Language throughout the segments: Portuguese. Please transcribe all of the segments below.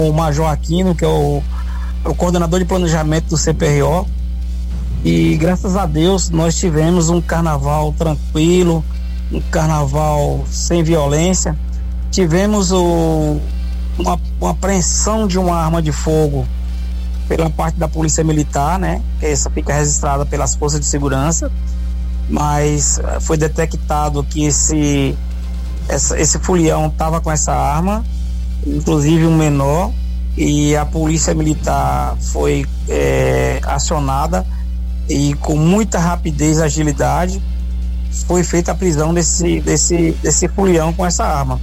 o Major Aquino, que é o coordenador de planejamento do CPRO, e graças a Deus nós tivemos um carnaval tranquilo, um carnaval sem violência. Tivemos uma apreensão de uma arma de fogo pela parte da Polícia Militar, né? Essa fica registrada pelas forças de segurança, mas foi detectado que esse folião estava com essa arma, inclusive um menor, e a Polícia Militar foi acionada e com muita rapidez e agilidade foi feita a prisão desse folião com essa arma.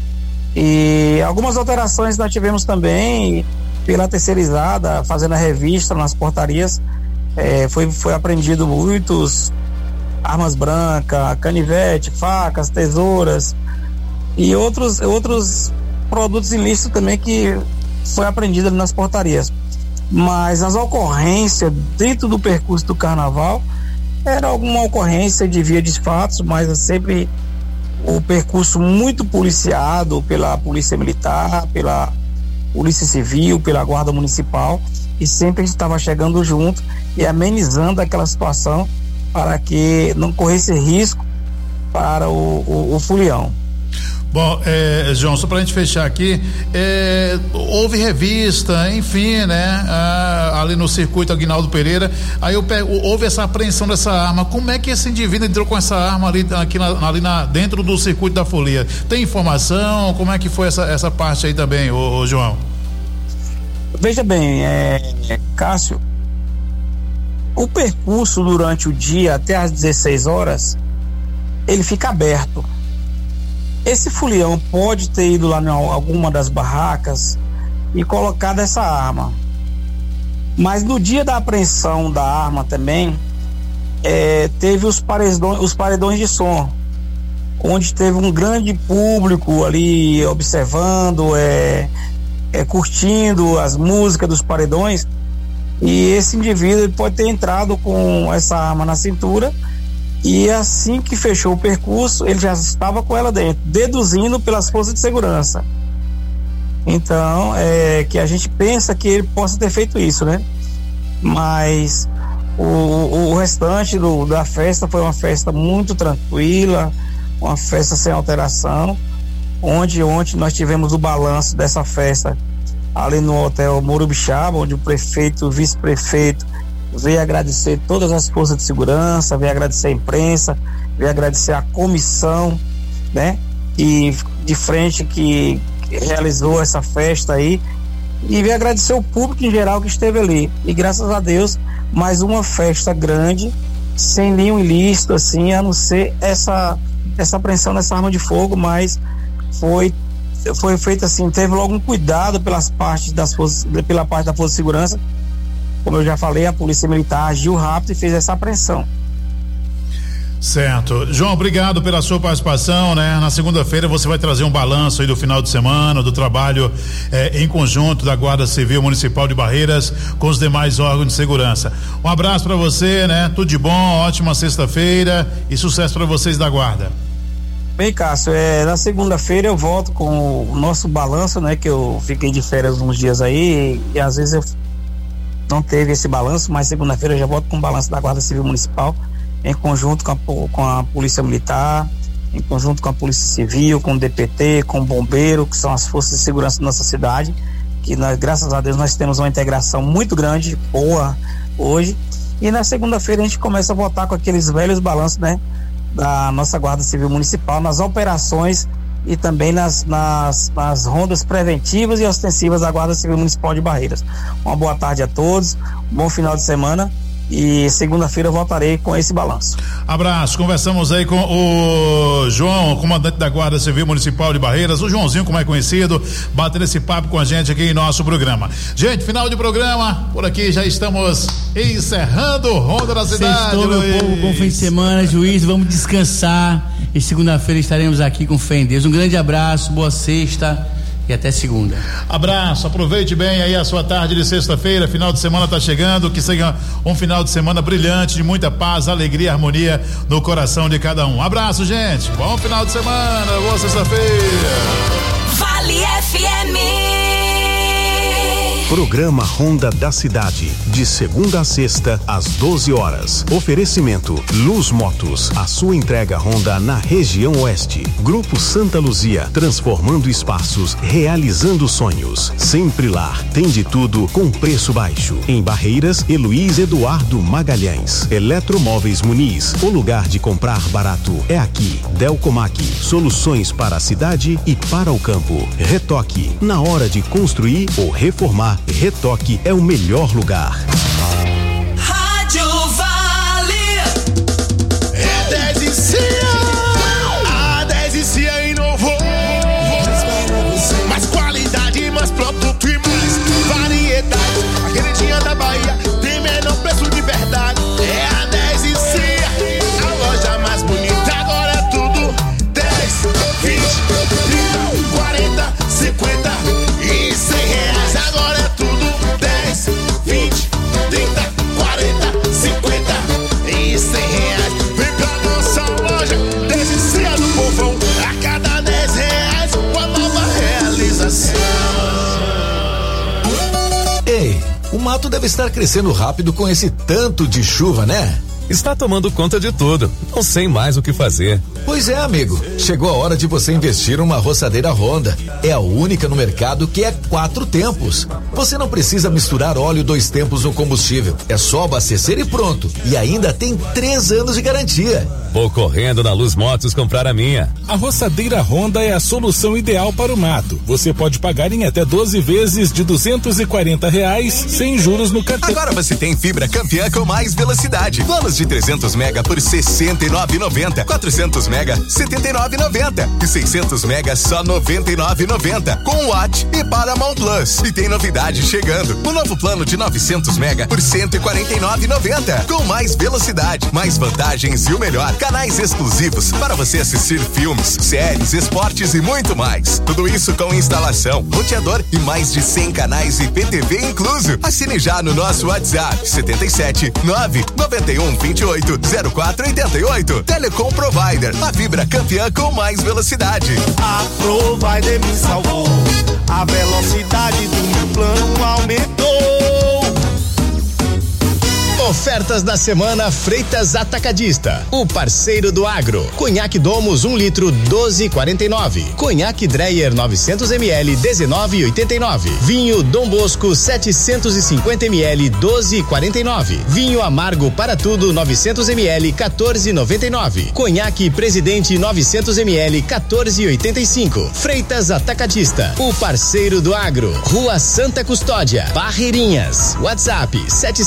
E algumas alterações nós tivemos também pela terceirizada, fazendo a revista nas portarias. Foi apreendido muitos armas brancas, canivete, facas, tesouras e outros produtos ilícitos também que foi apreendido ali nas portarias. Mas as ocorrências dentro do percurso do carnaval era alguma ocorrência de via de fatos, mas é sempre o percurso muito policiado pela Polícia Militar, pela Polícia Civil, pela Guarda Municipal, e sempre a gente estava chegando junto e amenizando aquela situação para que não corresse risco para o folião. Bom, João, só pra gente fechar aqui, houve revista, enfim, né, ali no circuito Aguinaldo Pereira, aí houve essa apreensão dessa arma. Como é que esse indivíduo entrou com essa arma ali dentro do circuito da folia? Tem informação? Como é que foi essa parte aí também, ô João? Veja bem, Cássio, o percurso durante o dia até às 16 horas, ele fica aberto. Esse folião pode ter ido lá em alguma das barracas e colocado essa arma. Mas no dia da apreensão da arma também, teve os paredões de som, onde teve um grande público ali observando, curtindo as músicas dos paredões, e esse indivíduo pode ter entrado com essa arma na cintura. E assim que fechou o percurso, ele já estava com ela dentro, deduzindo pelas forças de segurança. Então, que a gente pensa que ele possa ter feito isso, né? Mas o restante da festa foi uma festa muito tranquila, uma festa sem alteração, onde ontem nós tivemos o balanço dessa festa ali no Hotel Morubixaba, onde o prefeito, o vice-prefeito veio agradecer todas as forças de segurança, veio agradecer a imprensa, veio agradecer a comissão, né, e de frente que realizou essa festa aí, e veio agradecer o público em geral que esteve ali. E graças a Deus, mais uma festa grande, sem nenhum ilícito, assim, a não ser essa apreensão dessa arma de fogo, mas foi feito assim, teve logo um cuidado pela parte da Força de Segurança. Como eu já falei, a Polícia Militar agiu rápido e fez essa apreensão. Certo. João, obrigado pela sua participação, né? Na segunda-feira você vai trazer um balanço aí do final de semana, do trabalho em conjunto da Guarda Civil Municipal de Barreiras com os demais órgãos de segurança. Um abraço para você, né? Tudo de bom, ótima sexta-feira e sucesso para vocês da Guarda. Bem, Cássio, na segunda-feira eu volto com o nosso balanço, né? Que eu fiquei de férias uns dias aí e às vezes eu não teve esse balanço, mas segunda-feira eu já volto com o balanço da Guarda Civil Municipal, em conjunto com a Polícia Militar, em conjunto com a Polícia Civil, com o DPT, com o Bombeiro, que são as forças de segurança da nossa cidade, que nós, graças a Deus, nós temos uma integração muito grande, boa, hoje. E na segunda-feira a gente começa a voltar com aqueles velhos balanços, né, da nossa Guarda Civil Municipal, nas operações e também nas rondas preventivas e ostensivas da Guarda Civil Municipal de Barreiras. Uma boa tarde a todos, um bom final de semana e segunda-feira eu voltarei com esse balanço. Abraço, conversamos aí com o João, comandante da Guarda Civil Municipal de Barreiras, o Joãozinho, como é conhecido, batendo esse papo com a gente aqui em nosso programa. Gente, final de programa, por aqui já estamos encerrando o Ronda da Cidade. Sextou, meu povo, bom fim de semana, juiz, vamos descansar e segunda-feira estaremos aqui com fé em Deus. Um grande abraço, boa sexta e até segunda. Abraço, aproveite bem aí a sua tarde de sexta-feira, final de semana tá chegando, que seja um final de semana brilhante, de muita paz, alegria e harmonia no coração de cada um. Abraço, gente, bom final de semana, boa sexta-feira. Vale FM. Programa Ronda da Cidade, de segunda a sexta, às 12 horas. Oferecimento Luz Motos, a sua entrega Honda na região oeste. Grupo Santa Luzia, transformando espaços, realizando sonhos. Sempre lá, tem de tudo com preço baixo. Em Barreiras, Luiz Eduardo Magalhães. Eletromóveis Muniz, o lugar de comprar barato é aqui. Delcomac, soluções para a cidade e para o campo. Retoque, na hora de construir ou reformar, Retoque é o melhor lugar. Rádio Vale. É 10 e Cia. A 10 e Cia inovou. Mais qualidade, mais produto e mais variedade. A queridinha da Bahia tem menor preço de verdade. É a 10 e Cia, a loja mais bonita. Agora é tudo 10, 20, 30, 40, 50 e 100 reais. Agora é tudo 10, 20, 30, 40, 50 e 100 reais. Vem pra nossa loja, 10 e Cia do povão. A cada 10 reais, uma nova realização. Ei, o mato deve estar crescendo rápido com esse tanto de chuva, né? Está tomando conta de tudo. Não sei mais o que fazer. Pois é, amigo. Chegou a hora de você investir numa roçadeira Honda. É a única no mercado que é 4 tempos. Você não precisa misturar óleo 2 tempos no combustível. É só abastecer e pronto. E ainda tem 3 anos de garantia. Vou correndo na Luz Motos comprar a minha. A roçadeira Honda é a solução ideal para o mato. Você pode pagar em até 12 vezes de R$240 sem juros no cartão. Agora você tem fibra Campeã com mais velocidade. Planos de 300 mega por R$ 69,90. 400 mega, R$ 79,90. E 600 mega, só R$ 99,90. Com Watt e Paramount Plus. E tem novidade chegando. O novo plano de 900 mega por R$ 149,90. Com mais velocidade, mais vantagens e o melhor. Canais exclusivos para você assistir filmes, séries, esportes e muito mais. Tudo isso com instalação, roteador e mais de 100 canais IPTV incluso. Assine já no nosso WhatsApp 77 991 28 0488. Telecom Provider, a fibra campeã com mais velocidade. A Provider me salvou. A velocidade do meu plano aumentou. Ofertas da semana Freitas Atacadista, o parceiro do agro. Conhaque Domus 1 litro 12,49. Conhaque Dreyer 900 ml 19,89. Vinho Dom Bosco 750 ml 12,49. Vinho Amargo para tudo 900 ml 14,99. Conhaque Presidente 900 ml 14,85. Freitas Atacadista, o parceiro do agro. Rua Santa Custódia, Barreirinhas. WhatsApp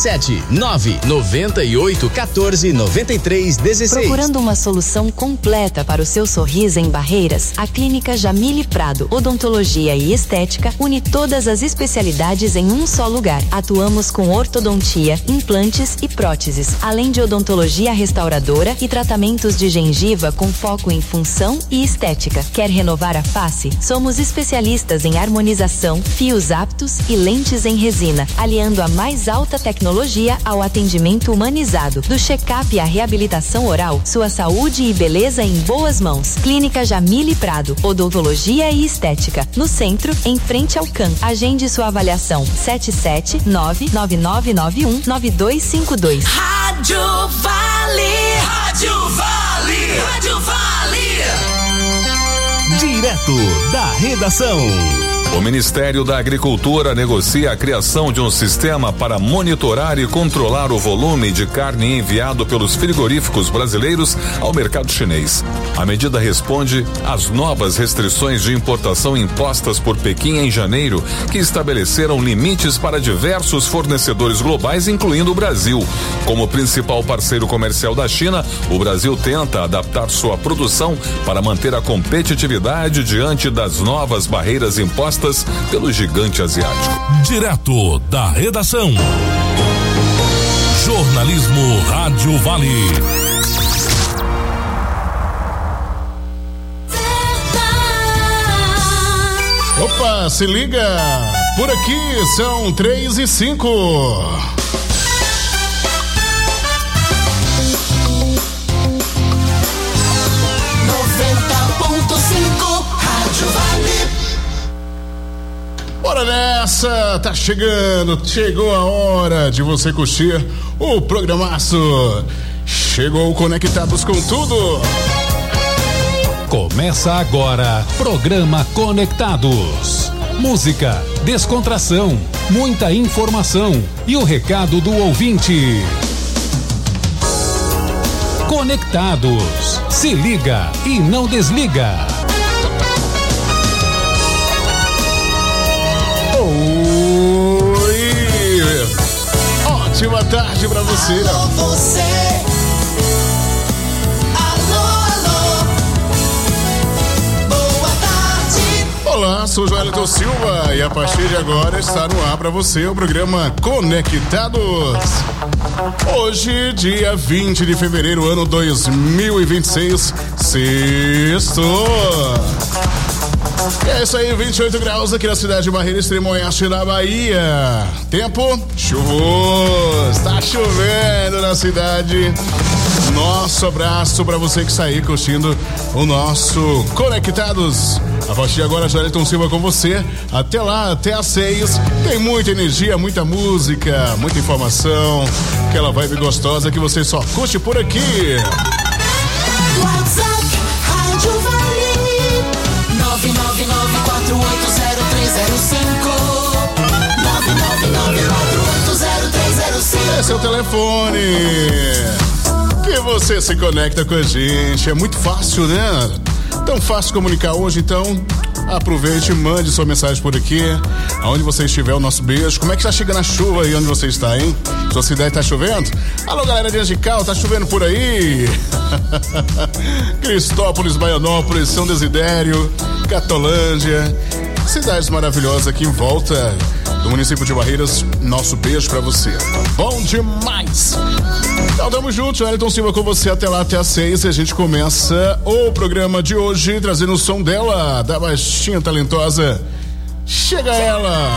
77998149316. Procurando uma solução completa para o seu sorriso em Barreiras, a Clínica Jamile Prado Odontologia e Estética une todas as especialidades em um só lugar. Atuamos com ortodontia, implantes e próteses, além de odontologia restauradora e tratamentos de gengiva com foco em função e estética. Quer renovar a face? Somos especialistas em harmonização, fios aptos e lentes em resina, aliando a mais alta tecnologia ao atendimento humanizado. Do check-up à reabilitação oral, sua saúde e beleza em boas mãos. Clínica Jamile Prado, Odontologia e Estética, no centro, em frente ao CAN. Agende sua avaliação 77999919252. Rádio Vale. Rádio Vale. Rádio Vale. Direto da redação. O Ministério da Agricultura negocia a criação de um sistema para monitorar e controlar o volume de carne enviado pelos frigoríficos brasileiros ao mercado chinês. A medida responde às novas restrições de importação impostas por Pequim em janeiro, que estabeleceram limites para diversos fornecedores globais, incluindo o Brasil. Como principal parceiro comercial da China, o Brasil tenta adaptar sua produção para manter a competitividade diante das novas barreiras impostas pelo gigante asiático. Direto da redação. Jornalismo Rádio Vale. Opa, se liga! Por aqui são 3:05. Hora Bora nessa, tá chegou a hora de você curtir o programaço. Chegou Conectados com Tudo. Começa agora, programa Conectados. Música, descontração, muita informação e o recado do ouvinte. Conectados, se liga e não desliga. Oi! Ótima tarde pra você. Alô, você. Olá, sou Joelito Silva e a partir de agora está no ar para você o programa Conectados. Hoje, dia 20 de fevereiro, ano 2026, sexto. É isso aí, 28 graus aqui na cidade de Barreira, extremo oeste da Bahia. Tempo chuvoso, está chovendo na cidade. Nosso abraço para você que está aí curtindo o nosso Conectados. A partir de agora, Joelito Silva com você. Até lá, até às 6. Tem muita energia, muita música, muita informação. Aquela vibe gostosa que você só curte por aqui. WhatsApp, Rádio Vale 999480305. Esse é o telefone que você se conecta com a gente. É muito fácil, né? Tão fácil comunicar hoje, então aproveite e mande sua mensagem por aqui. Aonde você estiver, o nosso beijo. Como é que tá chegando a chuva aí onde você está, hein? Sua cidade tá chovendo? Alô, galera de Angical, tá chovendo por aí? Cristópolis, Baianópolis, São Desidério, Catolândia, cidades maravilhosas aqui em volta do município de Barreiras. Nosso beijo pra você. Bom demais! Então tamo junto, Joelito Silva com você até lá, até às 6. E a gente começa o programa de hoje trazendo o som dela, da baixinha talentosa. Chega ela!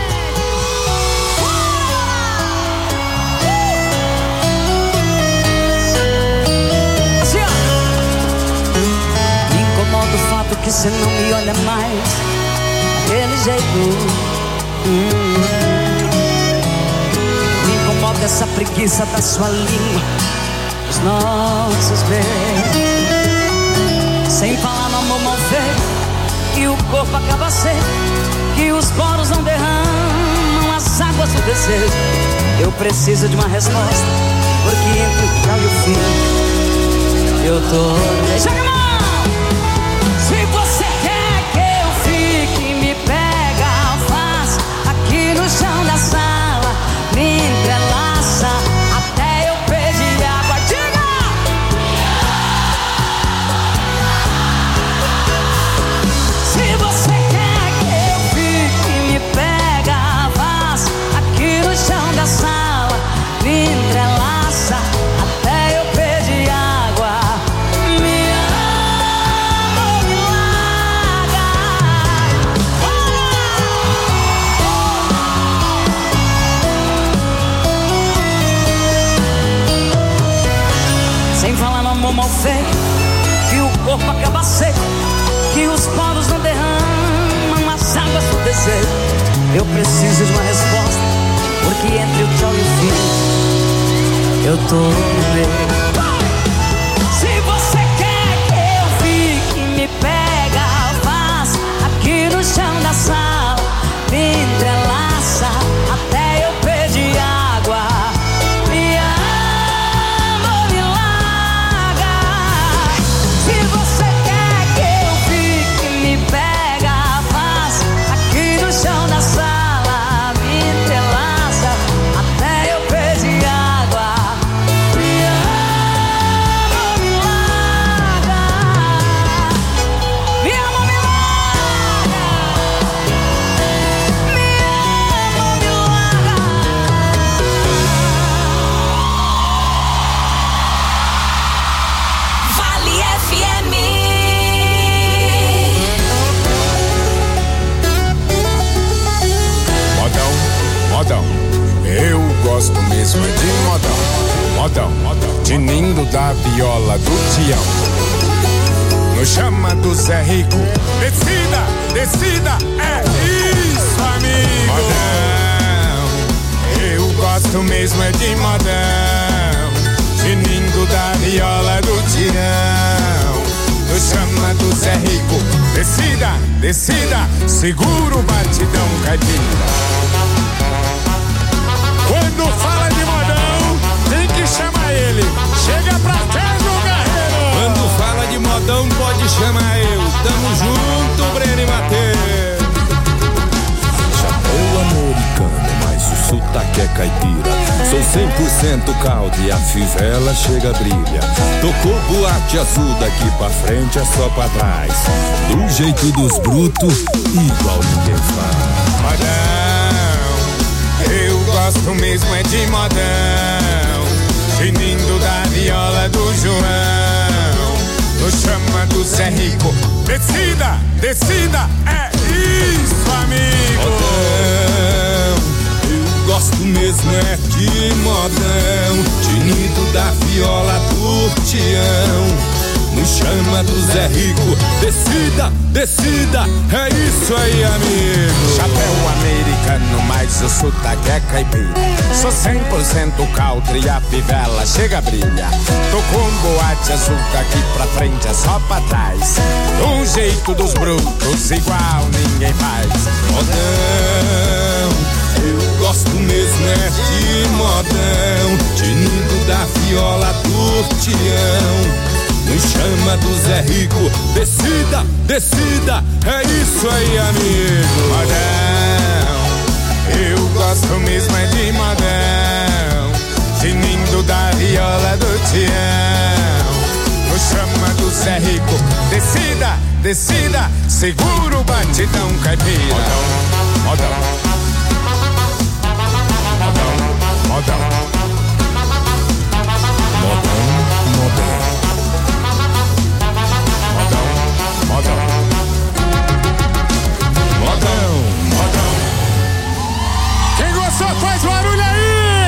Me incomoda o fato que você não me olha mais daquele jeito. Me incomoda essa preguiça da sua língua, os nossos beijos. Sem falar no amor mal feito, que o corpo acaba seco, que os poros não derramam as águas do desejo. Eu preciso de uma resposta, porque entre o tchau e o fim eu tô... Joga a mão! Se você quer que eu fique, me pega, faz aqui no chão da sala, me entrelaça até eu pedir água. Diga! Se você quer que eu fique, me pega, faz aqui no chão da sala, me entrelaça até eu pedir água. Me ama, me larga. Sem falar no amor mal feito, que o corpo acaba seco, que os poros não derramam as águas do desejo. Eu preciso de uma resposta, porque entre o tchau e o fim eu tô no meio. Se você quer que eu fique, me pega, faz aqui no chão da sala, me entrelaça até eu pedir água. Me ama, me larga. Se você quer que eu fique, me pega, faz aqui no chão da sala, me entrelaça até eu pedir água. Me ama, me larga. Me ama, me larga. Me ama, me larga. Vale FM. Modão, modão, eu gosto mesmo de modão. Modão, tinindo da viola do Tião. No chama do Zé Rico, descida, descida, é isso, amigo. Eu gosto mesmo é de modão, tinindo da viola do Tião, do chama do Zé Rico. Descida, descida, segura o batidão caipira. Quando fala de modão, tem que chamar ele. Chega pra cá, meu guerreiro. Quando fala de modão, pode chamar eu. Tamo junto, Breno e Mateus. Chapéu americano, mas o sotaque é caipira. Sou 100% calde e a fivela chega brilha. Tocou boate azul, daqui pra frente é só pra trás. Do jeito dos brutos, igual ninguém faz. Modão, eu gosto mesmo é de modão, tinindo da viola do João, do chama do Zé Rico. Descida, descida, é isso, amigo. Modão, eu gosto mesmo é de modão, tinido da viola do Tião, no chama do Zé Rico. Descida, descida, é isso aí, amigo. Chapéu americano, mas o sotaque é caipira. Sou 100% country e a fivela chega a brilha. Tô com boate azul, daqui pra frente é só pra trás. Do jeito dos brutos, igual ninguém faz. Modão, eu gosto mesmo é de modão, tinindo da viola do Tião, no chama do Zé Rico. Descida, descida, é isso aí, amigo. Modão, eu gosto mesmo é de modão, tinindo da viola do Tião, no chama do Zé Rico. Descida, descida, segura o batidão caipira. Modão, modão, modão, modão, modão, modão, modão, modão, modão. Quem gostou faz barulho aí!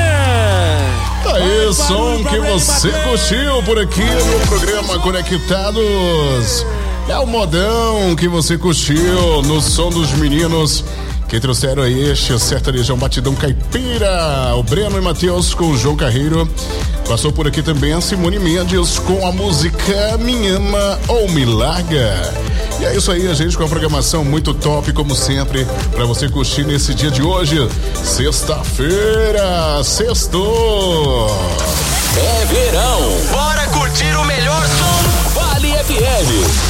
Aí, som que você curtiu por aqui no programa Conectados. É o modão que você curtiu no som dos meninos que trouxeram aí este sertanejão batidão caipira. O Breno e Mateus com o João Carreiro. Passou por aqui também a Simone Mendes com a música Me Ama ou Me Larga. E é isso aí, a gente, com a programação muito top, como sempre, pra você curtir nesse dia de hoje, sexta-feira, sextou. É verão, bora curtir o melhor som, Vale FM.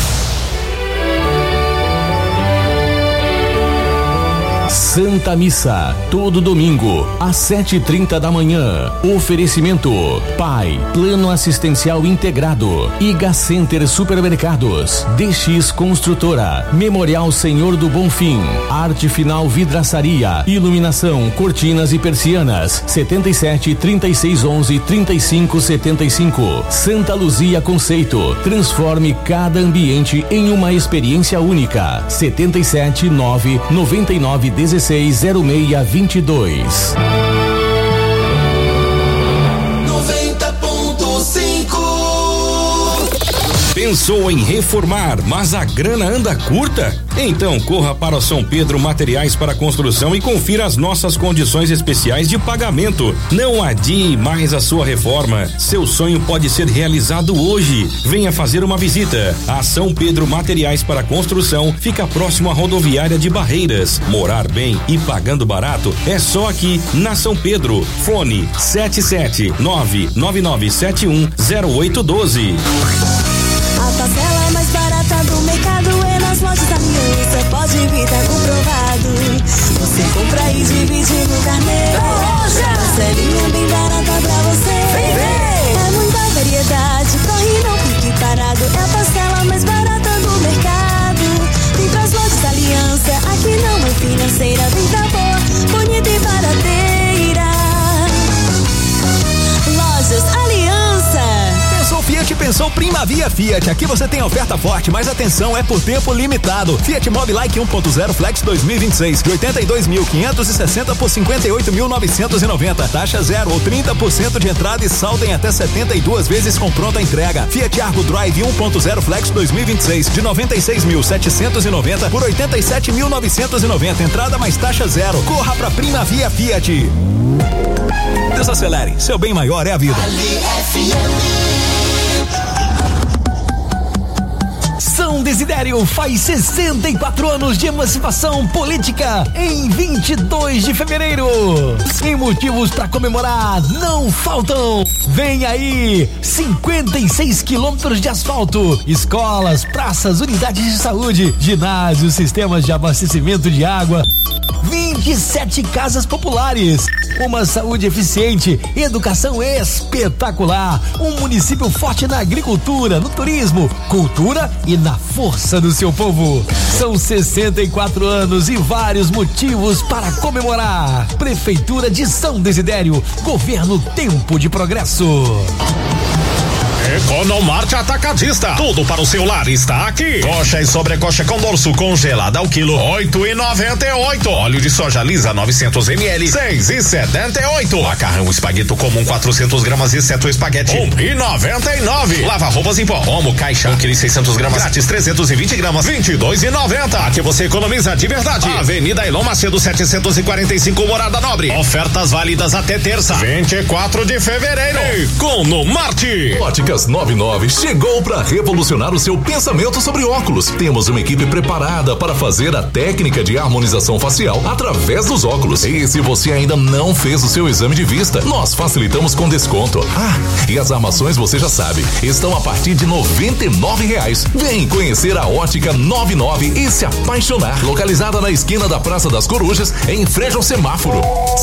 Santa Missa, todo domingo, às 7h30 da manhã. Oferecimento: PAI, Plano Assistencial Integrado, Iga Center Supermercados, DX Construtora, Memorial Senhor do Bonfim, Arte Final Vidraçaria, Iluminação, Cortinas e Persianas, 77 36 11 35 75. Santa Luzia Conceito, transforme cada ambiente em uma experiência única. 77 9 99 16 0622. 90.5. Pensou em reformar, mas a grana anda curta? Então corra para o São Pedro Materiais para Construção e confira as nossas condições especiais de pagamento. Não adie mais a sua reforma. Seu sonho pode ser realizado hoje. Venha fazer uma visita. A São Pedro Materiais para Construção fica próximo à rodoviária de Barreiras. Morar bem e pagando barato é só aqui na São Pedro. Fone 77999710812. A parcela mais barata do mercado é nas lojas Aliança. Pode vir, tá comprovado. Você compra e divide no carnê. Parcelinha bem barata pra você. Vem ver! É muita variedade, corre não fique parado. É a parcela mais barata do mercado. Vem pras lojas Aliança, aqui não é financeira. Vem pra boa, bonita e barateira. Lojas Aliança. Pensou Fiat, pensou começou Primavia Fiat. Aqui você tem oferta forte, mas atenção, é por tempo limitado. Fiat Mobi Like 1.0 Flex 2026 de 82.560 por 58.990. Taxa zero ou 30% de entrada e saldo em até 72 vezes com pronta entrega. Fiat Argo Drive 1.0 Flex 2026 de 96.790 por 87.990. Entrada mais taxa zero. Corra pra Primavia Fiat. Desacelere, seu bem maior é a vida. São Desidério faz 64 anos de emancipação política em 22 de fevereiro. E motivos para comemorar não faltam. Vem aí, 56 quilômetros de asfalto, escolas, praças, unidades de saúde, ginásios, sistemas de abastecimento de água, 27 casas populares, uma saúde eficiente, educação espetacular, um município forte na agricultura, no turismo, cultura e na força do seu povo. São 64 anos e vários motivos para comemorar. Prefeitura de São Desidério, governo Tempo de Progresso. Economarte Atacadista, tudo para o seu lar está aqui. Coxa e sobrecoxa com dorso congelada ao quilo, 8,98. Óleo de soja lisa 900 ml, 6,78. Macarrão espagueto comum 400 gramas exceto espaguete, 1,99. Lava roupas em pó, Omo caixa 1 kg 600 gramas, grátis 320 gramas, 22,90. Aqui você economiza de verdade. Avenida Elon Macedo 745, Morada Nobre. Ofertas válidas até terça, 24 de fevereiro. Economarte. Óticas 99 chegou para revolucionar o seu pensamento sobre óculos. Temos uma equipe preparada para fazer a técnica de harmonização facial através dos óculos. E se você ainda não fez o seu exame de vista, nós facilitamos com desconto. E as armações você já sabe, estão a partir de R$99. Vem conhecer a Ótica 99 e se apaixonar. Localizada na esquina da Praça das Corujas, em frente ao semáforo.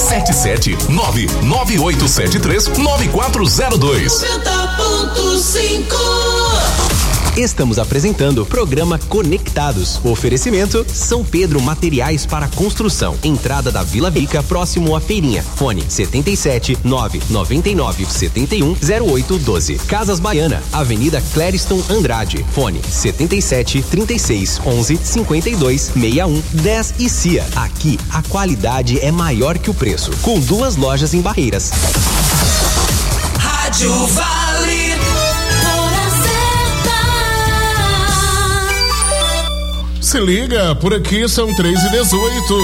77998739402. Estamos apresentando o programa Conectados. Oferecimento São Pedro Materiais para Construção. Entrada da Vila Rica, próximo à Feirinha. Fone 77 999 71 0812. Casas Baiana, Avenida Clériston Andrade. Fone 77 36 11 52 61 10 e CIA. Aqui a qualidade é maior que o preço. Com 2 lojas em Barreiras. Rádio Vale. Se liga, por aqui são 3h18.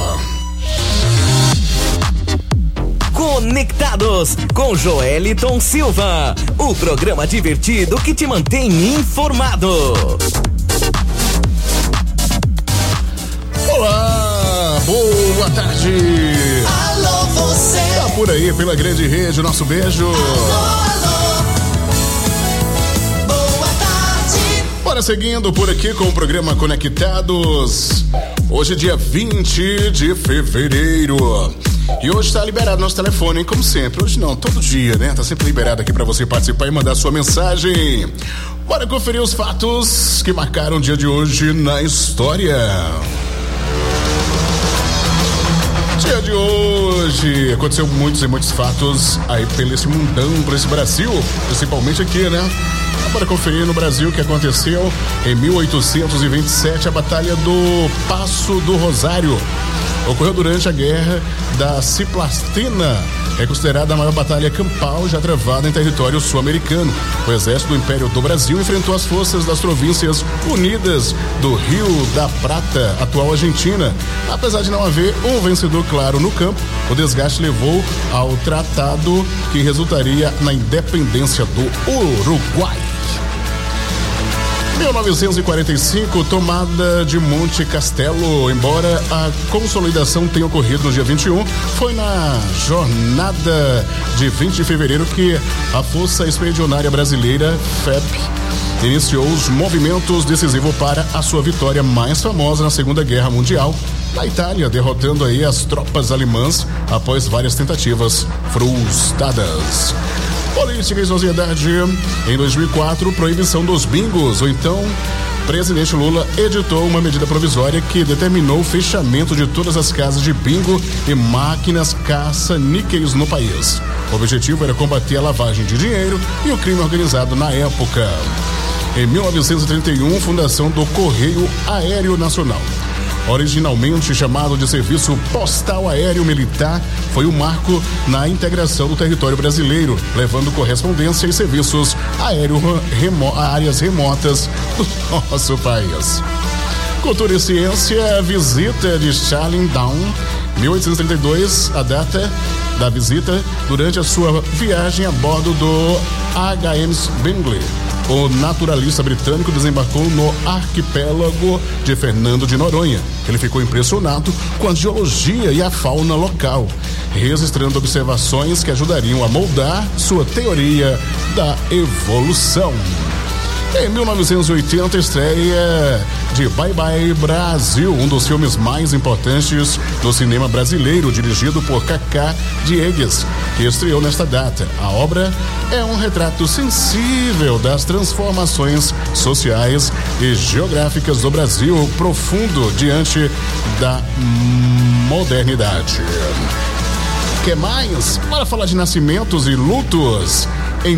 Conectados com Joeliton Silva, o programa divertido que te mantém informado. Olá, boa tarde. Alô, você. Tá por aí pela grande rede, nosso beijo. Alô. Bora seguindo por aqui com o programa Conectados. Hoje, dia 20 de fevereiro. E hoje está liberado nosso telefone, hein? Como sempre. Hoje não, todo dia, né? Tá sempre liberado aqui para você participar e mandar sua mensagem. Bora conferir os fatos que marcaram o dia de hoje na história. Dia de hoje aconteceu muitos e muitos fatos aí pelo esse mundão, por esse Brasil, principalmente aqui, né? Bora conferir no Brasil o que aconteceu em 1827, a Batalha do Passo do Rosário. Ocorreu durante a Guerra da Ciplastina. É considerada a maior batalha campal já travada em território sul-americano. O exército do Império do Brasil enfrentou as forças das Províncias Unidas do Rio da Prata, atual Argentina. Apesar de não haver um vencedor claro no campo, o desgaste levou ao tratado que resultaria na independência do Uruguai. 1945, tomada de Monte Castelo. Embora a consolidação tenha ocorrido no dia 21, foi na jornada de 20 de fevereiro que a Força Expedicionária Brasileira, FEB, iniciou os movimentos decisivos para a sua vitória mais famosa na Segunda Guerra Mundial, na Itália, derrotando aí as tropas alemãs após várias tentativas frustradas. Política e sociedade. Em 2004, proibição dos bingos. Ou então, presidente Lula editou uma medida provisória que determinou o fechamento de todas as casas de bingo e máquinas caça-níqueis no país. O objetivo era combater a lavagem de dinheiro e o crime organizado na época. Em 1931, fundação do Correio Aéreo Nacional. Originalmente chamado de Serviço Postal Aéreo Militar, foi um marco na integração do território brasileiro, levando correspondência e serviços aéreos a áreas remotas do nosso país. Cultura e ciência, visita de Charlie Down, 1832, a data da visita durante a sua viagem a bordo do HMS Bingley. O naturalista britânico desembarcou no arquipélago de Fernando de Noronha. Ele ficou impressionado com a geologia e a fauna local, registrando observações que ajudariam a moldar sua teoria da evolução. Em 1980, estreia de Bye Bye Brasil, um dos filmes mais importantes do cinema brasileiro, dirigido por Cacá Diegues, que estreou nesta data. A obra é um retrato sensível das transformações sociais e geográficas do Brasil, profundo diante da modernidade. Que mais? Bora falar de nascimentos e lutos. Em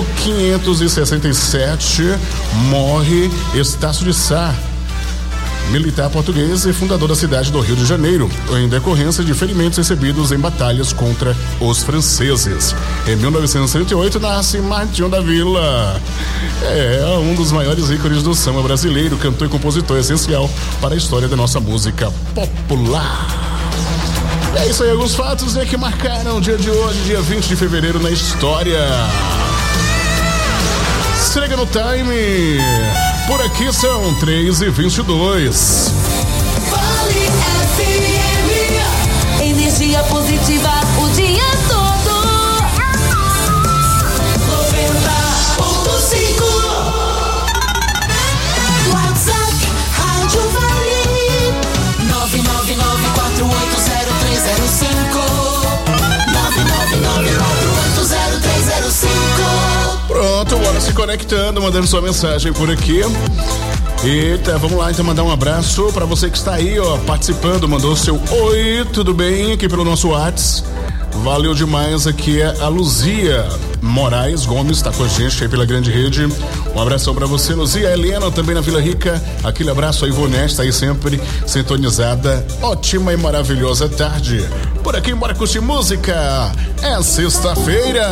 1567, morre Estácio de Sá, militar português e fundador da cidade do Rio de Janeiro, em decorrência de ferimentos recebidos em batalhas contra os franceses. Em 1908, nasce Martinho da Vila. É um dos maiores ícones do samba brasileiro, cantor e compositor essencial para a história da nossa música popular. É isso aí, alguns fatos, né, que marcaram o dia de hoje, dia 20 de fevereiro, na história. Se liga no time. Por aqui são 3h22. Vale FM. Energia positiva o dia todo. 90.5. WhatsApp Rádio Vale 999-480-305. Pronto, bora se conectando, mandando sua mensagem por aqui. Eita, vamos lá então mandar um abraço pra você que está aí, ó, participando, mandou o seu oi, tudo bem, aqui pelo nosso WhatsApp. Valeu demais, aqui é a Luzia Moraes Gomes, tá com a gente aí pela grande rede. Um abração pra você, Luzia. Helena também na Vila Rica, aquele abraço aí, Ivonete, tá aí sempre sintonizada. Ótima e maravilhosa tarde. Por aqui, bora curtir música. É sexta-feira.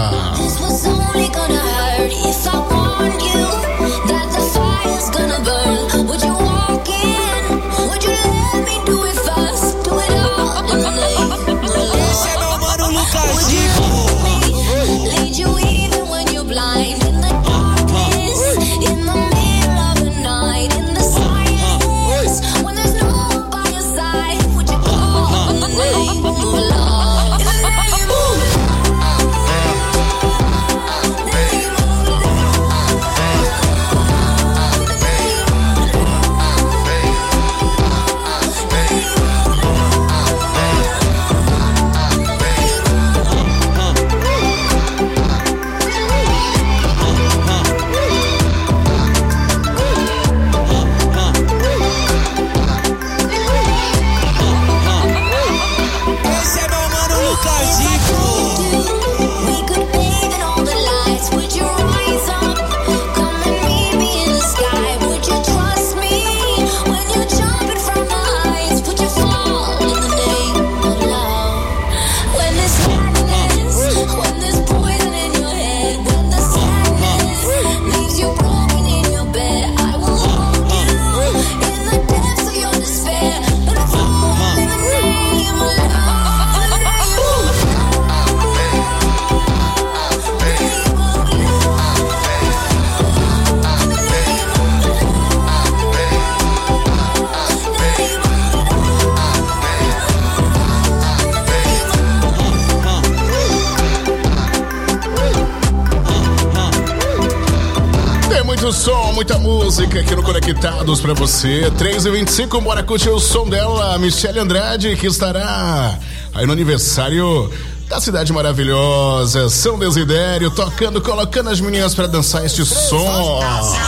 Som, muita música aqui no Conectados pra você. 3h25, bora curtir o som dela, Michele Andrade, que estará aí no aniversário da cidade maravilhosa, São Desidério, tocando, colocando as meninas pra dançar este som.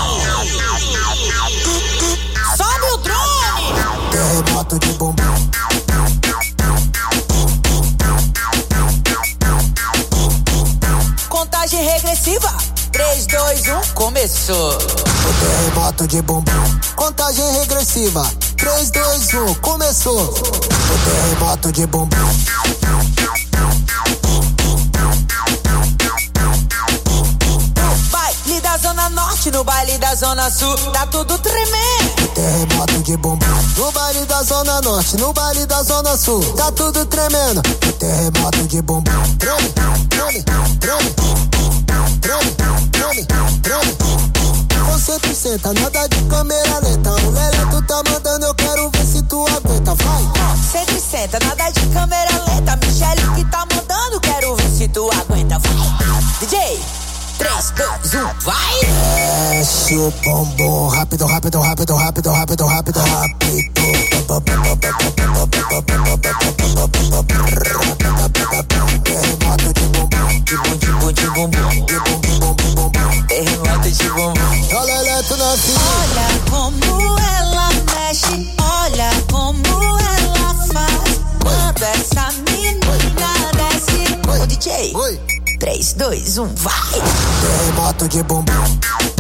Sobe o drone! Terremoto de bumbum. começou. O terremoto de bumbum, contagem regressiva. 3, 2, 1, começou. O terremoto de bumbum. Baile da Zona Norte, no baile da Zona Sul, tá tudo tremendo. O terremoto de bumbum. No baile da Zona Norte, no baile da Zona Sul, tá tudo tremendo. O terremoto de bumbum. Treme, treme, treme, treme, treme, treme. Com 160, nada de câmera lenta. O Lelé, tu tá mandando, eu quero ver se tu aguenta, vai. 160, nada de câmera lenta. Michele que tá mandando, quero ver se tu aguenta, vai. DJ, 3, 2, 1, vai. Mexe o bumbum, rápido, rápido, rápido, rápido, rápido, rápido, rápido. Terremoto de bumbum, de bumbum, de bumbum, de bumbum, de bumbum, terremoto de bumbum. Olha, Leto na fila. Olha como ela mexe, olha como ela faz. Quando essa menina desce. Ô DJ, 3, 2, 1, vai. Terremoto de bumbum.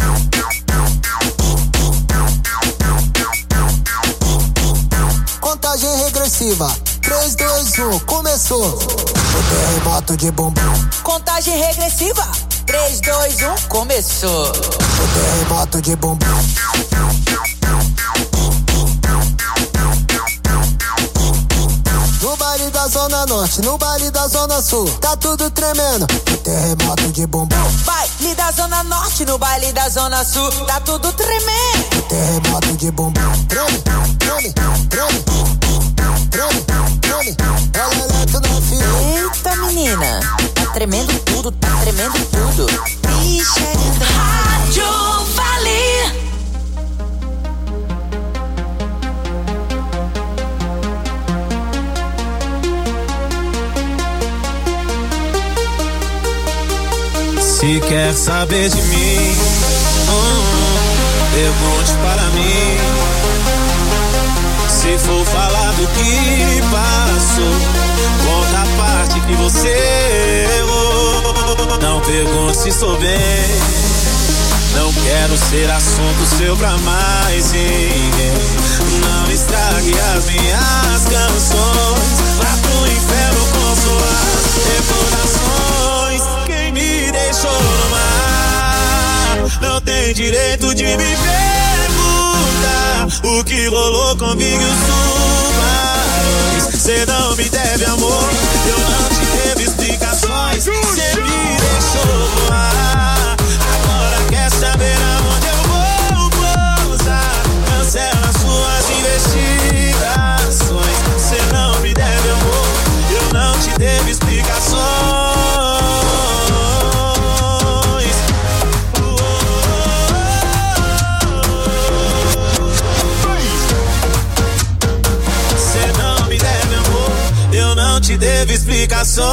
Contagem regressiva. 3, 2, 1, começou. O terremoto de bumbum. Contagem regressiva. 3, 2, 1, começou. O terremoto de bumbum. No baile da Zona Norte, no baile da Zona Sul, tá tudo tremendo. O terremoto de bumbum. Baile da Zona Norte, no baile da Zona Sul, tá tudo tremendo. O terremoto de bumbum. Treme, treme, treme, treme, treme. Olha, Leto na fila. Eita, menina, tá tremendo tudo, tá tremendo tudo. Michele Andrade. Rádio Vale. Se quer saber de mim, pergunte para mim. Se for falar do que passou, conta a parte que você errou. Não pergunte se sou bem, não quero ser assunto seu pra mais ninguém. Não estrague as minhas canções, vá pro inferno com suas recordações. Quem me deixou no mar não tem direito de me perguntar o que rolou comigo e os tubarões. Cê não me deve amor, eu não te devo explicações. Cê me deixou no ar, agora quer saber aonde eu vou pousar. Cancela suas investigações. Cê não me deve amor, eu não te devo explicações. Te devo explicação.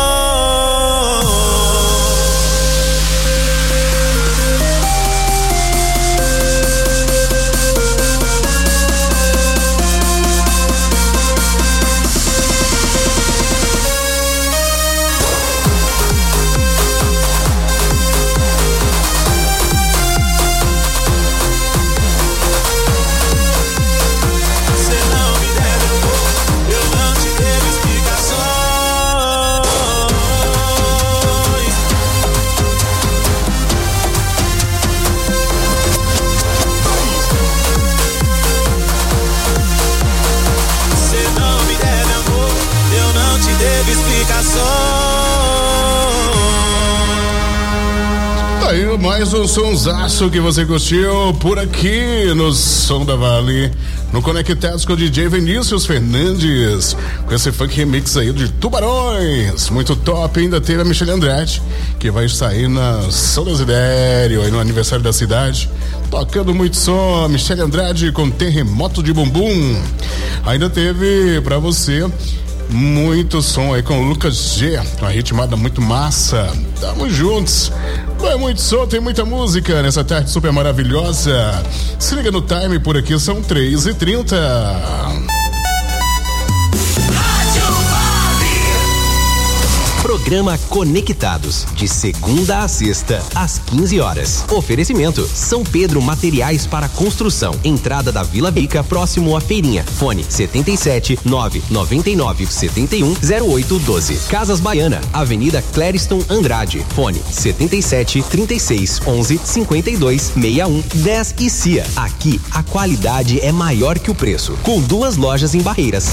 Aí, mais um sonsaço que você curtiu por aqui no Som da Vale, no Conectados com o DJ Vinícius Fernandes, com esse funk remix aí de Tubarões, muito top. Ainda teve a Michele Andrade, que vai sair na São Desidério, aí no aniversário da cidade, tocando muito som. Michele Andrade com Terremoto de Bumbum. Ainda teve pra você muito som aí com o Lucas G, uma ritmada muito massa. Tamo juntos. É muito som, tem muita música nessa tarde super maravilhosa. Se liga no time, por aqui são 3h30. Programa Conectados, de segunda a sexta, às 15 horas. Oferecimento: São Pedro Materiais para Construção. Entrada da Vila Vica, próximo à feirinha. Fone 77 999 71 0812. Casas Baiana, Avenida Clériston Andrade. Fone 77 36 11 52 61 10 e CIA. Aqui a qualidade é maior que o preço. Com 2 lojas em Barreiras.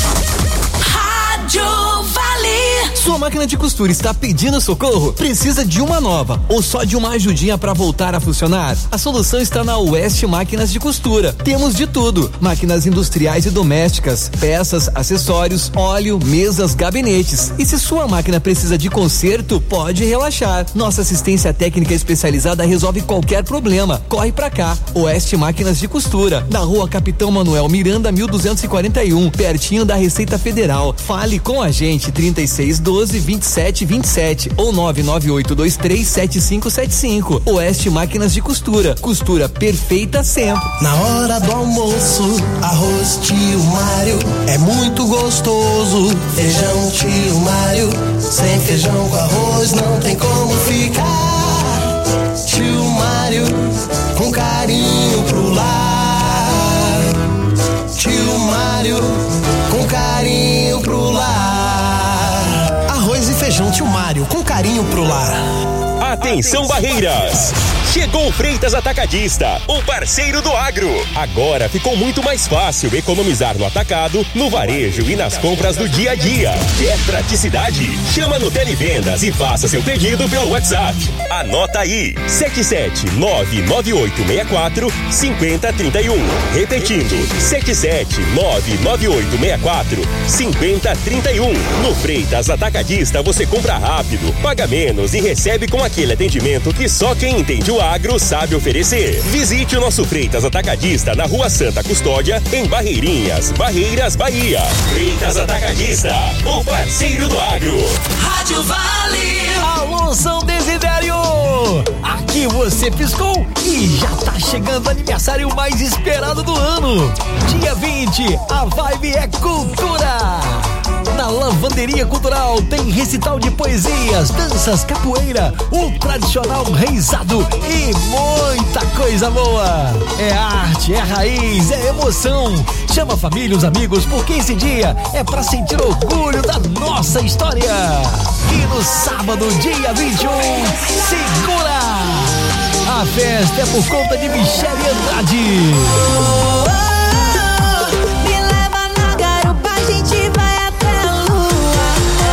Rádio Vale. Sua máquina de costura está pedindo socorro? Precisa de uma nova ou só de uma ajudinha para voltar a funcionar? A solução está na West Máquinas de Costura. Temos de tudo: máquinas industriais e domésticas, peças, acessórios, óleo, mesas, gabinetes. E se sua máquina precisa de conserto, pode relaxar. Nossa assistência técnica especializada resolve qualquer problema. Corre pra cá. West Máquinas de Costura, na Rua Capitão Manuel Miranda, 1241, pertinho da Receita Federal. Fale com a gente, 3612-2727 ou 998237575. Oeste Máquinas de Costura. Costura perfeita sempre. Na hora do almoço, arroz tio Mário é muito gostoso. Feijão tio Mário, sem feijão com arroz não tem como ficar. Tio Mário, com carinho pro lar. Tio Mário, com carinho pro lar. Arroz e feijão tio Mário, com carinho pro lar. Atenção Barreiras! Chegou o Freitas Atacadista, o parceiro do agro. Agora ficou muito mais fácil economizar no atacado, no varejo e nas compras do dia a dia. Quer praticidade? Chama no Televendas e faça seu pedido pelo WhatsApp. Anota aí: 77998645031. Repetindo: 77998645031. No Freitas Atacadista você compra rápido, paga menos e recebe com aquele atendimento que só quem entende o agro sabe oferecer. Visite o nosso Freitas Atacadista na Rua Santa Custódia, em Barreirinhas, Barreiras, Bahia. Freitas Atacadista, o parceiro do agro. Rádio Vale. Alô, São Desidério! Aqui você piscou e já tá chegando o aniversário mais esperado do ano. Dia 20, a vibe é cultura. Na Lavanderia Cultural tem recital de poesias, danças, capoeira, o tradicional reizado e muita coisa boa. É arte, é raiz, é emoção. Chama a família, os amigos, porque esse dia é pra sentir orgulho da nossa história. E no sábado, dia 21, segura! A festa é por conta de Michele Andrade. Me leva na garupa, a gente vai até a lua.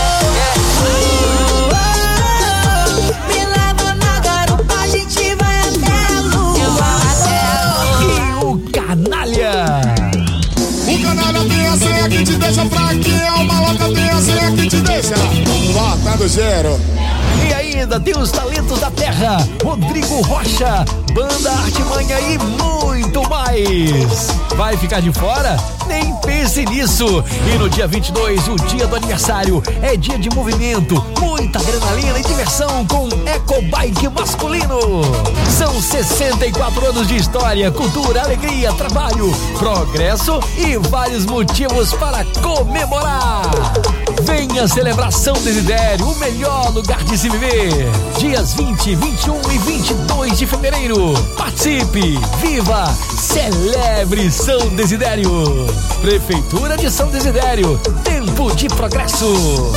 Me leva na garupa, a gente vai até a lua. E o Canalha. O Canalha tem a senha que te deixa fraquinha. O Maloca tem a senha que te deixa botando zero. E ainda tem os talentos da terra, Rodrigo Rocha, Banda Artimanha e muito mais. Vai ficar de fora? Nem pense nisso. E no dia 22, o dia do aniversário, é dia de movimento, muita adrenalina e diversão com Ecobike masculino. São 64 anos de história, cultura, alegria, trabalho, progresso e vários motivos para comemorar. Venha celebrar São Desidério, o melhor lugar de se viver. Dias 20, 21 e 22 de fevereiro. Participe, viva, celebre São Desidério. Prefeitura de São Desidério, tempo de progresso.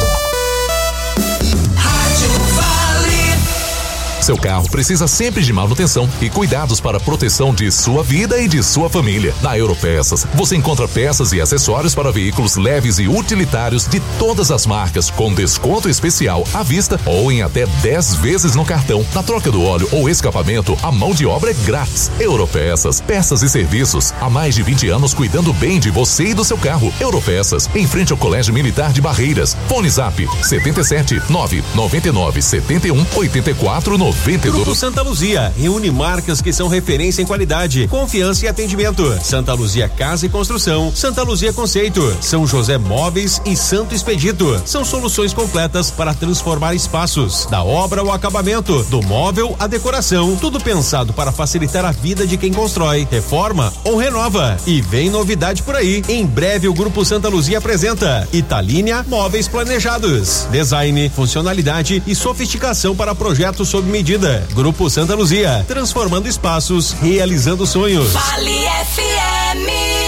Seu carro precisa sempre de manutenção e cuidados para a proteção de sua vida e de sua família. Na Europeças, você encontra peças e acessórios para veículos leves e utilitários de todas as marcas, com desconto especial à vista ou em até 10 vezes no cartão. Na troca do óleo ou escapamento, a mão de obra é grátis. Europeças, peças e serviços. Há mais de 20 anos cuidando bem de você e do seu carro. Europeças, em frente ao Colégio Militar de Barreiras. Fone Zap 77 999 71 84 90. 92. Santa Luzia reúne marcas que são referência em qualidade, confiança e atendimento. Santa Luzia Casa e Construção, Santa Luzia Conceito, São José Móveis e Santo Expedito. São soluções completas para transformar espaços, da obra ao acabamento, do móvel à decoração, tudo pensado para facilitar a vida de quem constrói, reforma ou renova. E vem novidade por aí. Em breve o Grupo Santa Luzia apresenta Italínia Móveis Planejados. Design, funcionalidade e sofisticação para projetos sob medida. Grupo Santa Luzia, transformando espaços, realizando sonhos. Vale FM.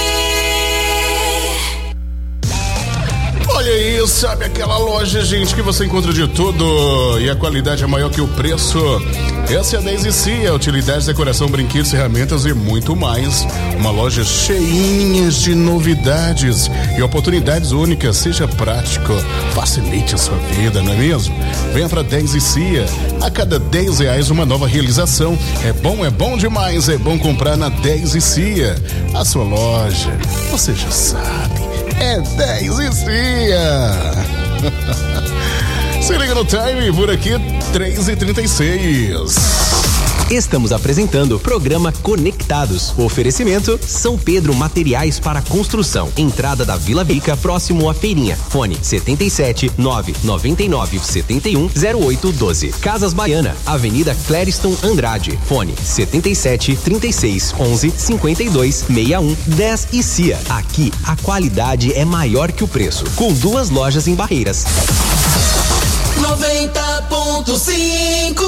Olha aí, sabe aquela loja, gente, que você encontra de tudo e a qualidade é maior que o preço? Essa é a 10 e Cia, utilidades, decoração, brinquedos, ferramentas e muito mais. Uma loja cheinha de novidades e oportunidades únicas. Seja prático, facilite a sua vida, não é mesmo? Venha pra 10 e Cia. A cada R$10 uma nova realização. É bom demais, é bom comprar na 10 e Cia. A sua loja, você já sabe. É 10 e Cia. Se liga no time, por aqui 3h36. Estamos apresentando o programa Conectados. Oferecimento São Pedro Materiais para Construção. Entrada da Vila Vica, próximo à feirinha. Fone 77 999 71 08 12. Casas Baiana, Avenida Clériston Andrade. Fone 77 36 11 52 61 10 e Cia. Aqui a qualidade é maior que o preço. Com 2 lojas em Barreiras. 90.5.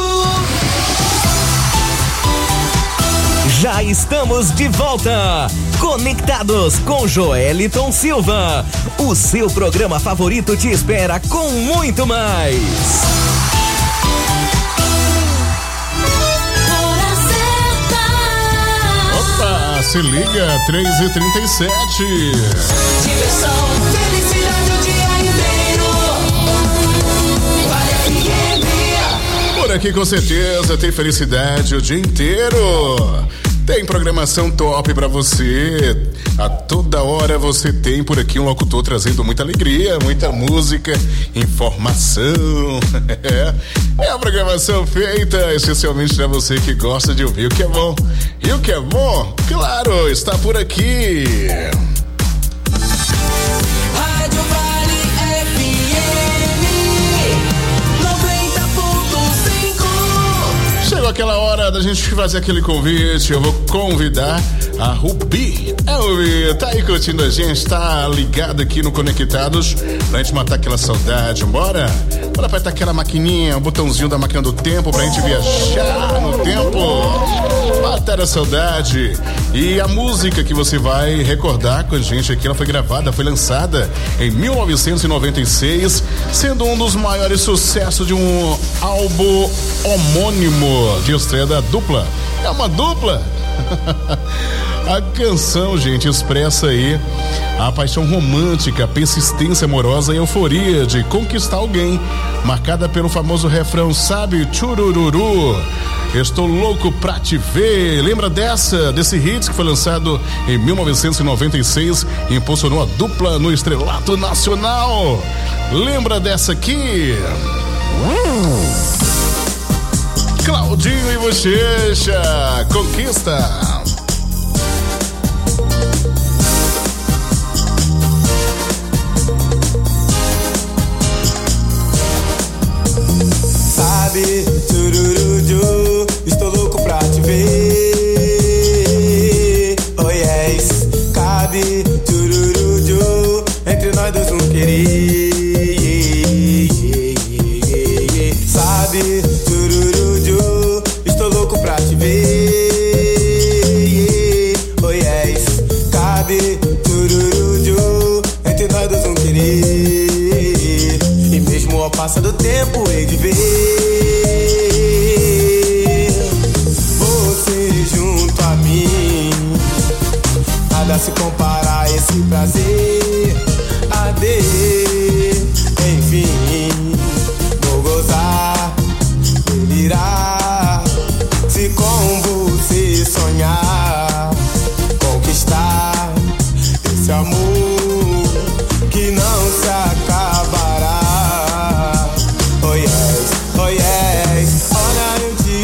Já estamos de volta, conectados com Joeliton Silva. O seu programa favorito te espera com muito mais. Opa, se liga, 3h37. Diversão, felicidade o dia inteiro. Vale FM. Por aqui com certeza tem felicidade o dia inteiro. Tem programação top pra você. A toda hora você tem por aqui um locutor trazendo muita alegria, muita música, informação. É a programação feita especialmente pra você que gosta de ouvir o que é bom. E o que é bom, claro, está por aqui. Rádio Vale FM 90.5. Chegou aquela hora da gente fazer aquele convite. Eu vou convidar a Rubi. Rubi, tá aí curtindo a gente, tá ligado aqui no Conectados pra gente matar aquela saudade. Bora apertar aquela maquininha, o botãozinho da máquina do tempo pra gente viajar no tempo, matar a saudade. E a música que você vai recordar com a gente aqui, ela foi gravada, foi lançada em 1996, sendo um dos maiores sucessos de um álbum homônimo de estreia da dupla. É uma dupla? A canção, gente, expressa aí a paixão romântica, a persistência amorosa e a euforia de conquistar alguém, marcada pelo famoso refrão, sabe, churururu, estou louco pra te ver. Lembra desse hit que foi lançado em 1996 e impulsionou a dupla no estrelato nacional? Lembra dessa aqui? Claudinho e Bochecha, Conquista. Sabe, tururuju, estou louco pra te ver. Oh yes, cabe, tururuju, entre nós dois um querer. Sabe, tururuju, estou louco pra te ver. Oh yes, cabe, tururuju, entre nós dois um querer. E mesmo ao passar do tempo hei de ver você junto a mim. Nada se compara a esse prazer. Enfim, vou gozar, delirar, se com você sonhar, conquistar esse amor que não se acabará. Oh yes, olha eu te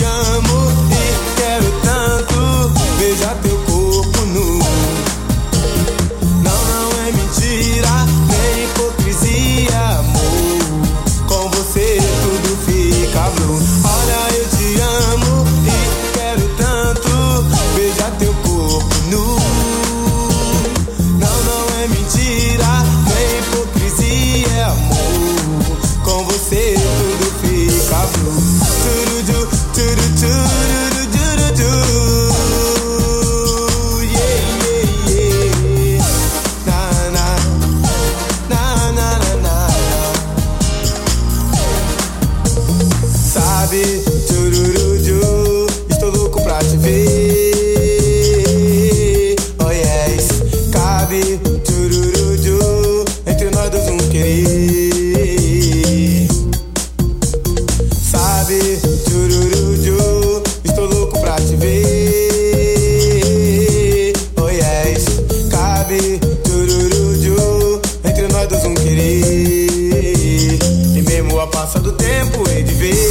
passar do tempo hei de ver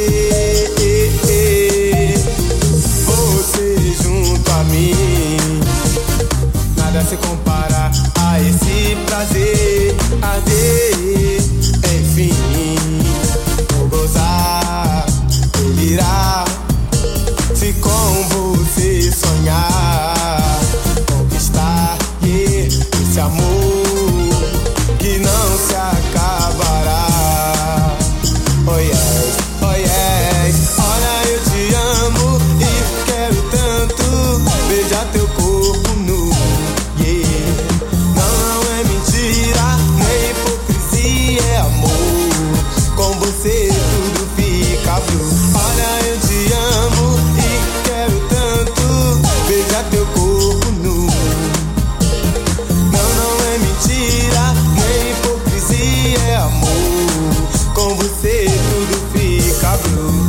você junto a mim. Nada se compara a esse prazer arder. Enfim, vou gozar, delirar, se com você sonhar, conquistar esse amor que não se acabará. Oh yes, oh yes, olha eu te amo e quero tanto beijar teu corpo nu. Yeah. Não é mentira, nem hipocrisia, é amor. Com você tudo fica blue. Olha eu te amo e quero tanto beijar teu corpo nu. Não é mentira, nem hipocrisia, é amor. Com você tudo fica blue.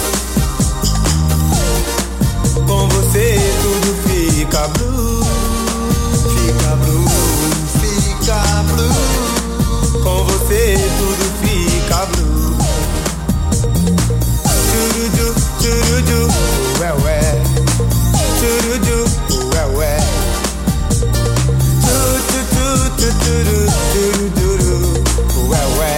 Com você tudo fica blue. Fica blue, fica blue. Com você tudo fica blue. Churuju, churuju, ué ué. Churuju, ué ué. Ué, ué.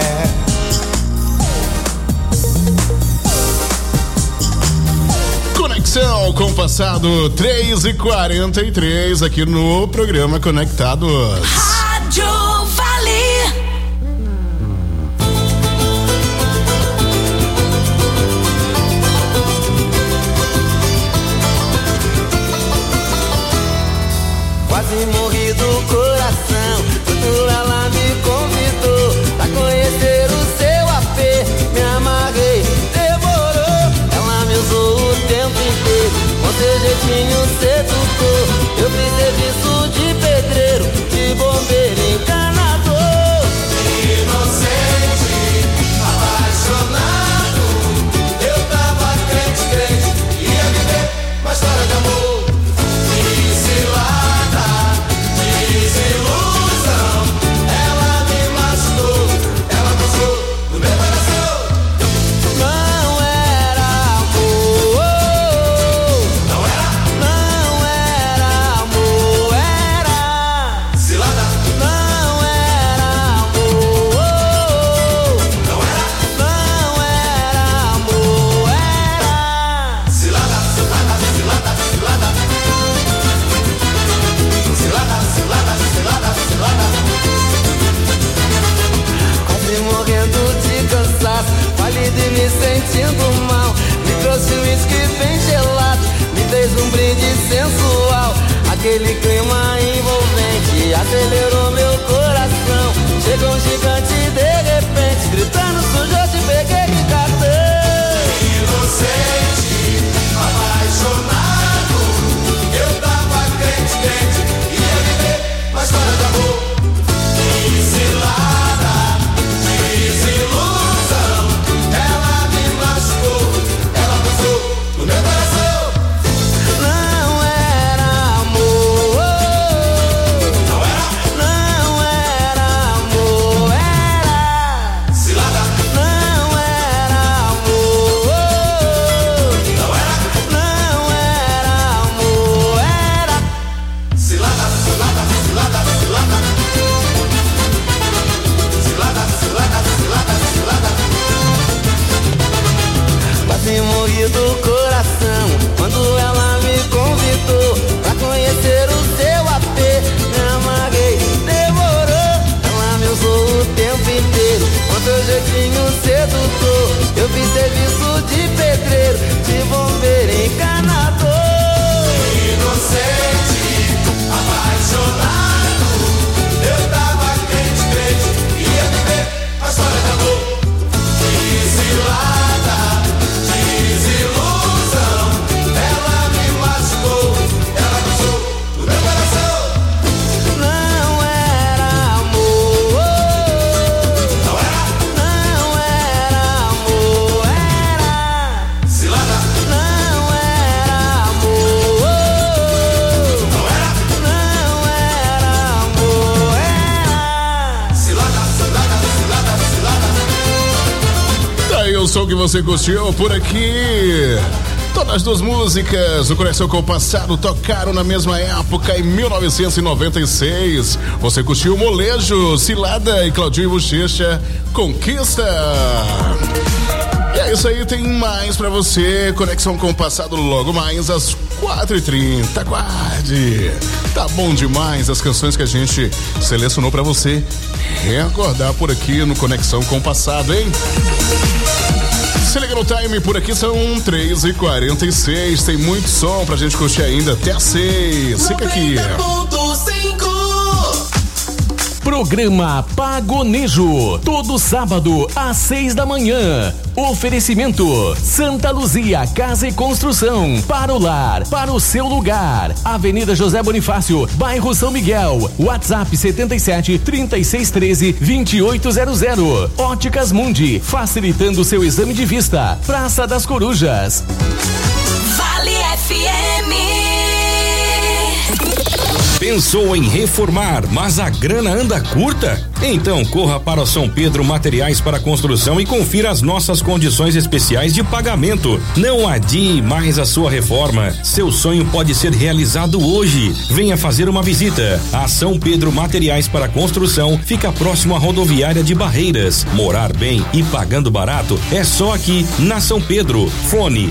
Conexão com o passado 3h43 aqui no programa Conectados. Rádio Vale. Quase morri do coração quando ela me convidou pra conhecer o seu AP. Me amarrei, demorou. Ela me usou o tempo inteiro, com seu jeitinho sedutor. Eu fiz serviço de pedreiro, de bombeiro, encanador. Inocente, apaixonado, eu tava crente, ia viver uma história de amor. Desilusão, ela me machucou, ela passou no meu coração. Não era amor, não era amor, era cilada. Não era amor, não era amor, era cilada, cilada, cilada, cilada. Quase morrendo de cansaço, pálido e me sentindo mal. Me trouxe um uísque bem gelado, me fez um brinde sensual. Aquele clima envolvente acelerou meu coração. Chegou um gigante de repente, gritando sujou, te peguei de cartão. Inocente, apaixonado, eu tava crente, ia viver uma história de amor. Cilada, desilusão, ela me machucou, ela passou no meu coração. Não era amor, não era amor, o som que você curtiu por aqui. Todas as duas músicas do Conexão com o Passado tocaram na mesma época, em 1996. Você curtiu Molejo, Cilada e Claudinho Bochecha, Conquista. E é isso aí, tem mais pra você. Conexão com o Passado logo mais às 4h30. Aguarde. Tá bom demais as canções que a gente selecionou pra você recordar por aqui no Conexão com o Passado, hein? Se liga no time, por aqui são 3h46. Tem muito som pra gente curtir ainda até às 6. Fica aqui. Programa Pagonejo, todo sábado às 6 da manhã. Oferecimento Santa Luzia Casa e Construção, para o lar, para o seu lugar. Avenida José Bonifácio, bairro São Miguel. WhatsApp 77 3613 2800. Óticas Mundi, facilitando seu exame de vista. Praça das Corujas. Vale FM. Pensou em reformar, mas a grana anda curta? Então corra para São Pedro Materiais para Construção e confira as nossas condições especiais de pagamento. Não adie mais a sua reforma. Seu sonho pode ser realizado hoje. Venha fazer uma visita. A São Pedro Materiais para Construção fica próximo à rodoviária de Barreiras. Morar bem e pagando barato é só aqui na São Pedro. Fone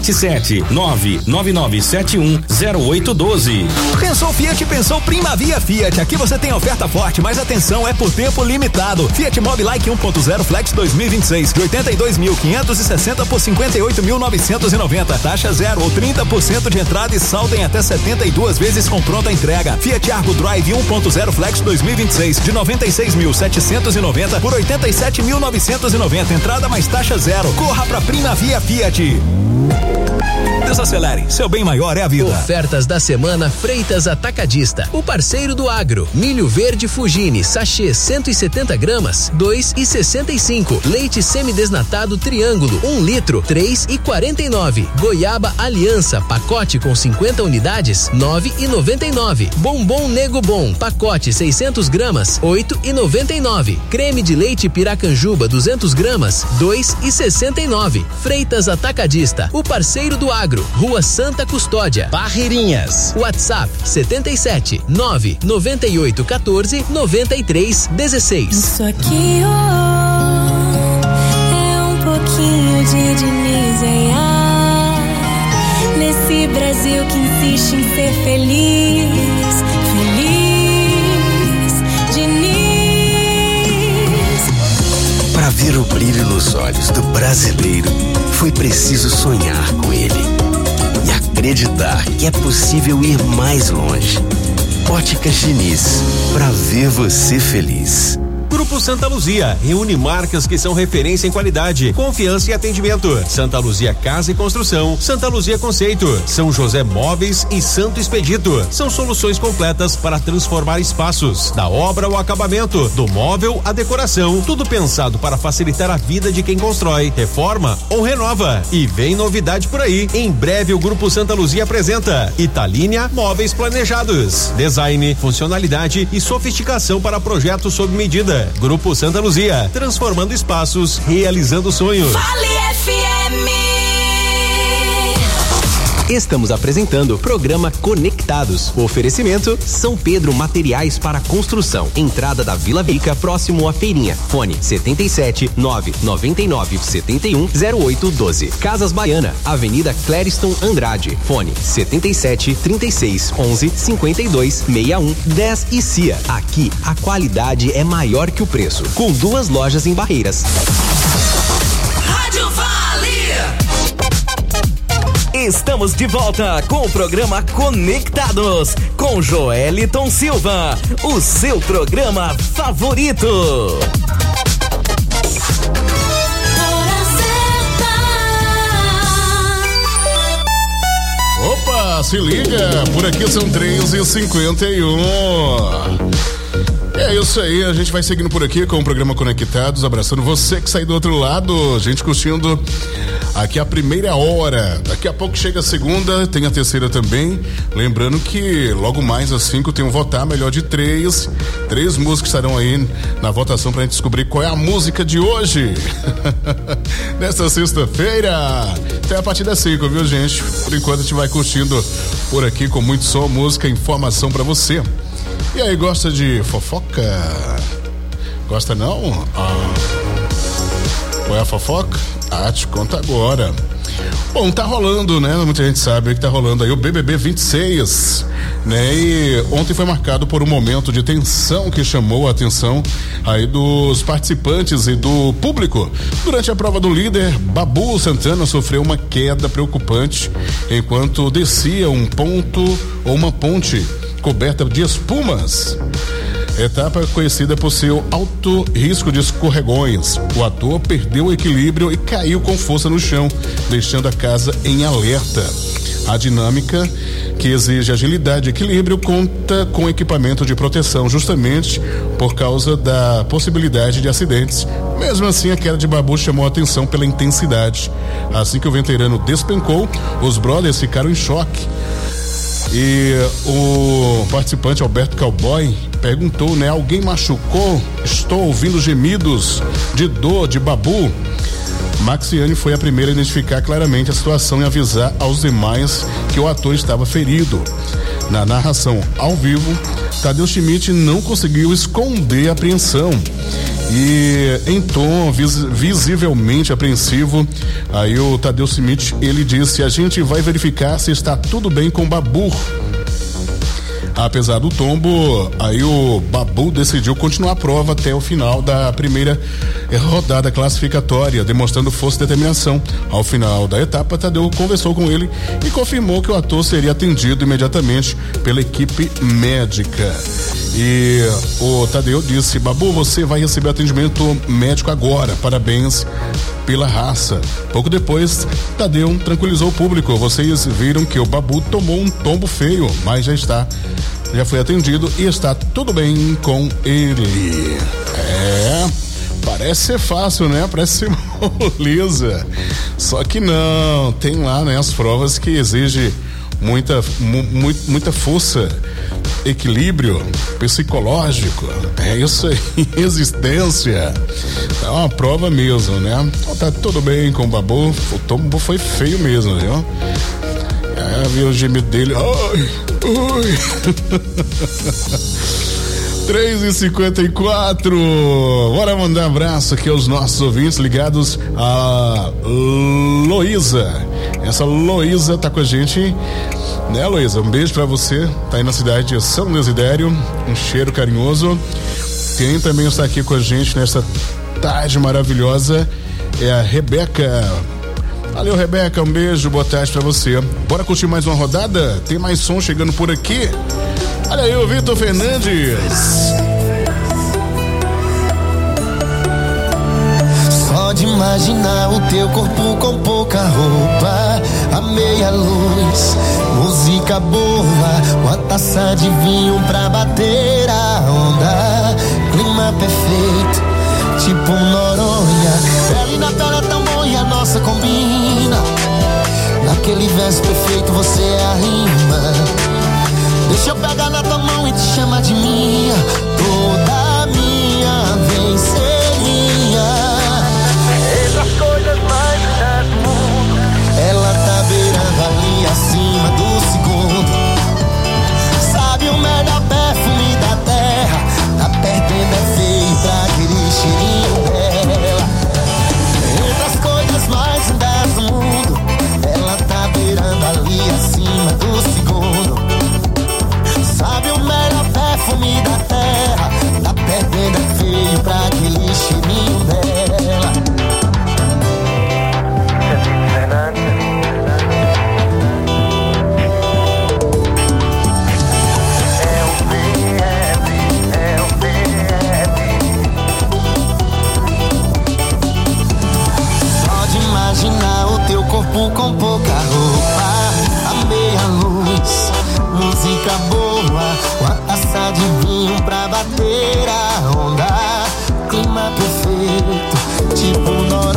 77999710812. Pensou Fiat, pensou Primavia Fiat. Aqui você tem oferta forte, mas atenção, é por tempo limitado. Fiat Mobi Like 1.0 Flex 2026 de 82.560 por 58.990. Taxa zero ou 30% de entrada e saldo em até 72 vezes com pronta entrega. Fiat Argo Drive 1.0 Flex 2026 de 96.790 por 87.990. Entrada mais taxa zero. Corra pra Primavia Fiat. Desacelere, seu bem maior é a vida. Ofertas da semana Freitas Atacadista, o parceiro do agro. Milho verde Fugini, sachê 170 gramas, 2,65. Leite semidesnatado Triângulo, 1 litro, 3,49. Goiaba Aliança, pacote com 50 unidades, 9,99. Bombom Nego Bom, pacote 600 gramas, 8,99. Creme de leite Piracanjuba 200 gramas, 2,69. Freitas Atacadista, o parceiro do agro. Rua Santa Custódia, Barreirinhas. WhatsApp 77 998 14 93 16. Isso aqui é um pouquinho de Denise Aiar. Nesse Brasil que insiste em ser feliz, feliz, Denise. Para ver o brilho nos olhos do brasileiro, foi preciso sonhar com ele e acreditar que é possível ir mais longe. Óticas Diniz, pra ver você feliz. Grupo Santa Luzia reúne marcas que são referência em qualidade, confiança e atendimento. Santa Luzia Casa e Construção, Santa Luzia Conceito, São José Móveis e Santo Expedito. São soluções completas para transformar espaços, da obra ao acabamento, do móvel à decoração, tudo pensado para facilitar a vida de quem constrói, reforma ou renova. E vem novidade por aí. Em breve o Grupo Santa Luzia apresenta Italínia Móveis Planejados, design, funcionalidade e sofisticação para projetos sob medida. Grupo Santa Luzia, transformando espaços, realizando sonhos. Vale FM. Estamos apresentando o programa Conectados. O oferecimento São Pedro Materiais para Construção. Entrada da Vila Vica, próximo à feirinha. Fone 77 999 71 0812. Casas Baiana, Avenida Clériston Andrade. Fone 77 36 11 52 61 10 e CIA. Aqui a qualidade é maior que o preço. Com 2 lojas em Barreiras. Rádio Vale. Estamos de volta com o programa Conectados com Joeliton Silva, o seu programa favorito. Opa, se liga, por aqui são 3h51. É isso aí, a gente vai seguindo por aqui com o programa Conectados, abraçando você que sai do outro lado, gente curtindo aqui a primeira hora. Daqui a pouco chega a segunda, tem a terceira também. Lembrando que logo mais às 5 tem um votar melhor de 3. 3 músicas estarão aí na votação pra gente descobrir qual é a música de hoje. nesta sexta-feira. Até a partir das 5, viu, gente? Por enquanto a gente vai curtindo por aqui com muito som, música, informação pra você. E aí, gosta de fofoca? Gosta não? Qual é a fofoca? Te conta agora. Bom, tá rolando, né? Muita gente sabe que tá rolando aí o BBB 26, né? E ontem foi marcado por um momento de tensão que chamou a atenção aí dos participantes e do público. Durante a prova do líder, Babu Santana sofreu uma queda preocupante enquanto descia um ponto ou uma ponte coberta de espumas. Etapa conhecida por seu alto risco de escorregões. O ator perdeu o equilíbrio e caiu com força no chão, deixando a casa em alerta. A dinâmica, que exige agilidade e equilíbrio, conta com equipamento de proteção, justamente por causa da possibilidade de acidentes. Mesmo assim, a queda de Babu chamou a atenção pela intensidade. Assim que o veterano despencou, os brothers ficaram em choque. E o participante Alberto Cowboy perguntou, né? Alguém machucou? Estou ouvindo gemidos de dor de Babu. Maxiane foi a primeira a identificar claramente a situação e avisar aos demais que o ator estava ferido. Na narração ao vivo, Tadeu Schmidt não conseguiu esconder a apreensão. E em tom visivelmente apreensivo, aí o Tadeu Schmidt, ele disse: a gente vai verificar se está tudo bem com Babu. Apesar do tombo, aí o Babu decidiu continuar a prova até o final da primeira rodada classificatória, demonstrando força e determinação. Ao final da etapa, Tadeu conversou com ele e confirmou que o ator seria atendido imediatamente pela equipe médica. E o Tadeu disse: Babu, você vai receber atendimento médico agora, parabéns pela raça. Pouco depois, Tadeu tranquilizou o público. Vocês viram que o Babu tomou um tombo feio, mas já foi atendido e está tudo bem com ele. Parece ser fácil, né? Parece ser moleza. Só que não, tem lá, né, as provas que exigem muita força, equilíbrio psicológico, é isso aí, resistência. É uma prova mesmo, né? Então, tá tudo bem com o Babu. O tombo foi feio mesmo, viu? Viu o gemido dele. Ai. 3h54. Bora mandar um abraço aqui aos nossos ouvintes ligados a Loísa. Essa Loísa tá com a gente, né, Loísa? Um beijo pra você. Tá aí na cidade de São Desidério. Um cheiro carinhoso. Quem também está aqui com a gente nessa tarde maravilhosa é a Rebeca. Valeu, Rebeca, um beijo, boa tarde pra você. Bora curtir mais uma rodada? Tem mais som chegando por aqui. Olha aí o Vitor Fernandes. Só de imaginar o teu corpo com pouca roupa, a meia luz, música boa, uma taça de vinho pra bater a onda, clima perfeito, tipo Noronha, pele na pele é tão bom e a nossa combina, naquele verso perfeito você é a rima. Deixa eu pegar na tua mão e te chamar de minha, toda minha venceria. Entre as coisas mais lindas do mundo, ela tá beirando ali acima do segundo. Sabe o melhor perfume da terra, tá perdendo é feio pra aquele cheirinho dela. Entre as coisas mais lindas do mundo, ela tá beirando ali acima do segundo. Sabe o melhor perfume da terra, tá perdendo é feio pra aquele cheirinho dela. Só de imaginar o teu corpo com pouca roupa, a meia luz, música boa, uma taça de vinho pra bater a